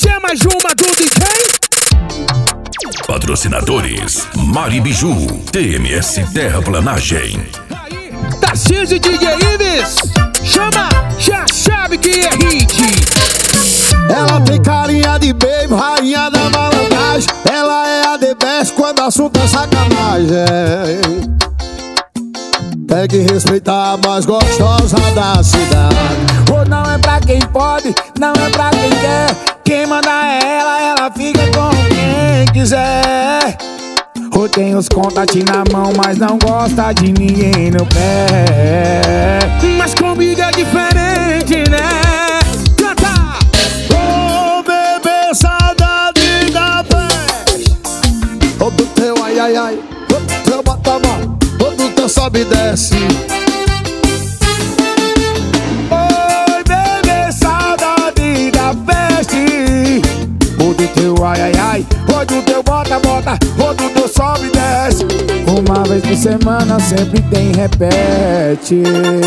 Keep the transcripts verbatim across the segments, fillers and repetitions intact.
Quer mais uma do D J? Patrocinadores: Mari Biju, T M S Terraplanagem, Tarcísio e D J Ives. Chama, já sabe que é hit. Ela tem carinha de baby, rainha da malandragem. Ela é a the best quando o assunto é sacanagem. Tem que respeitar a mais gostosa da cidade. Ou não é pra quem pode, não é pra quem quer. Quem manda é ela, ela fica com quem quiser. Ou tem os contatinhos na mão, mas não gosta de ninguém no pé. Mas comigo é diferente, né? Canta! Ô bebê, saudade da peste. Ô do teu ai ai ai, ô do teu bota a mão, ô do teu sobe e desce. Oi, bebê, saudade da peste. O do teu ai ai ai, o do teu bota bota, o do teu sobe e desce. Uma vez por semana sempre tem repete.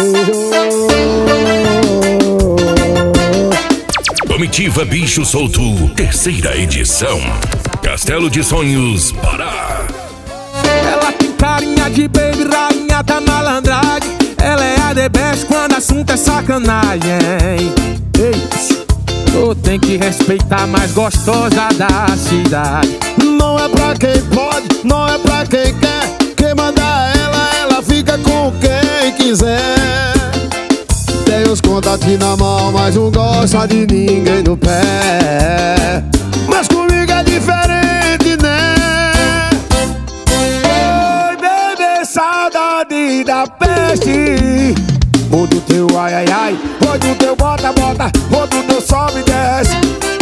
Comitiva Bicho Solto, terceira edição, Castelo de Sonhos, Pará. Ela tem carinha de baby, rainha da malandragem. Ela é a the best quando o assunto é sacanagem. Ei, tu tem que respeitar a mais gostosa da cidade. Não é pra quem pode, não é pra quem quer. Quem manda ela, ela fica com quem quiser. Tem os contatinhos na mão, mas não gosta de ninguém no pé. Mas comigo é diferente, né? Oi, bebê, saudade da peste. O do teu ai ai ai, o do teu bota bota, o do teu sobe e desce.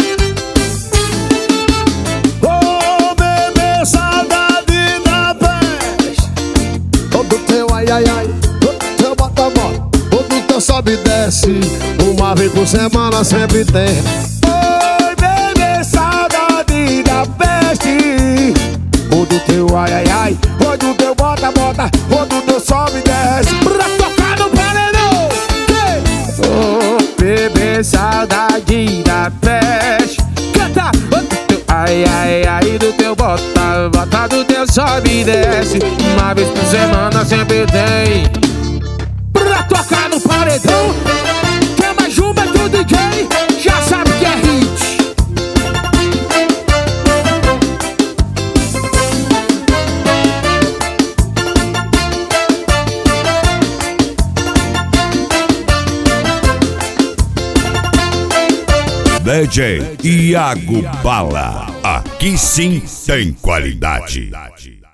Ô bebê, saudade da peste. O do teu ai ai ai, o do teu bota bota, o do teu sobe e desce. Uma vez por semana sempre tem. Oi, bebê, saudade da peste. O do teu ai ai ai, o do teu bota bota, o do teu sobe e desce. Pra tocar no paredão. Oh, bebê, saudade da peste. Canta! Ai, ai, ai, do teu bota, bota do teu sobe e desce. Uma vez por semana sempre tem. Pra tocar no paredão. Quer mais uma do D J? Já sabe que é hit. D J Iago Bala, aqui sim tem qualidade.